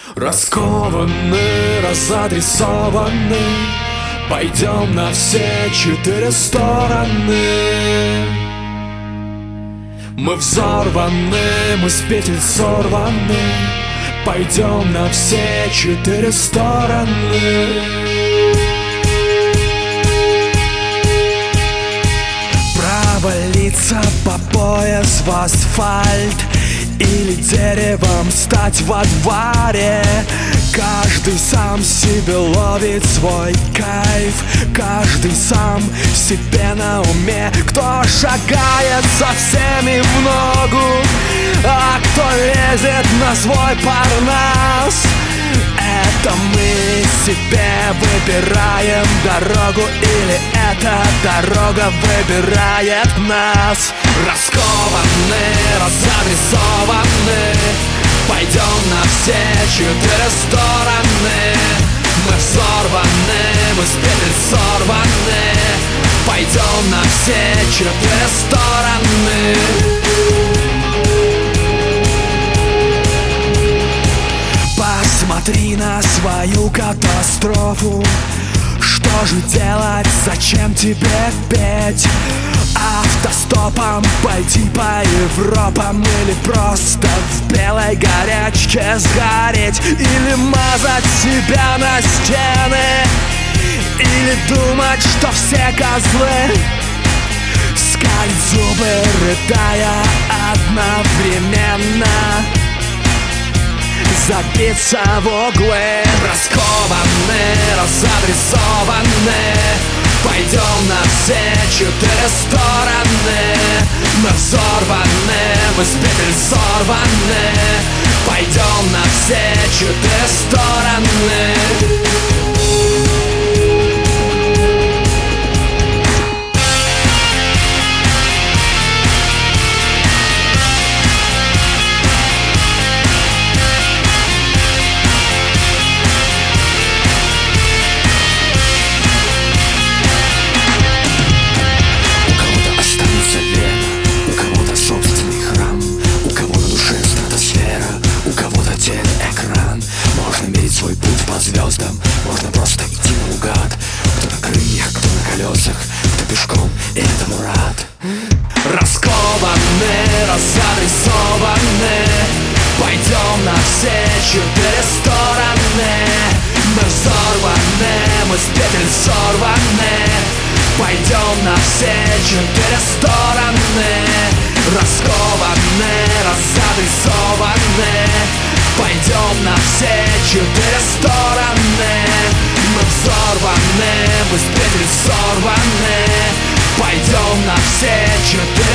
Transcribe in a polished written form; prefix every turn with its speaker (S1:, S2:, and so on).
S1: Раскованный, разадресованный, пойдем на все 4 стороны. Мы взорваны, мы с петель сорваны, пойдем на все 4 стороны. Провалиться по пояс в асфальт или деревом стать во дворе. Каждый сам себе ловит свой кайф, каждый сам себе на уме. Кто шагает со всеми в ногу, а кто лезет на свой парнас. Это мы себе выбираем дорогу, или эта дорога выбирает нас. Раскованны, разадресованы, пойдем на все 4 стороны. Мы взорваны, мы с петель сорваны, пойдем на все 4 стороны. Посмотри на свою катастрофу. Что же делать, зачем тебе петь? Автостопом пойти по Европам, или просто в белой горячке сгореть, или мазать себя на стены, или думать, что все козлы. Скалить зубы, рыдая одновременно, забиться в углы. Раскованны, разадресованы, пойдем на все 4 стороны. Мы взорваны, мы с петель сорваны, пойдем на все 4 стороны.
S2: Свой путь по звездам, можно просто идти наугад. Кто на крыльях, кто на колесах, кто пешком, и этому рад.
S1: Раскованны, разадресованы, пойдем на все 4 стороны. Мы взорваны, мы с петель сорваны, пойдем на все 4 стороны. Раскованны, разадресованы, пойдем на все 4 стороны. Мы взорваны, мы с петель сорваны, пойдем на все 4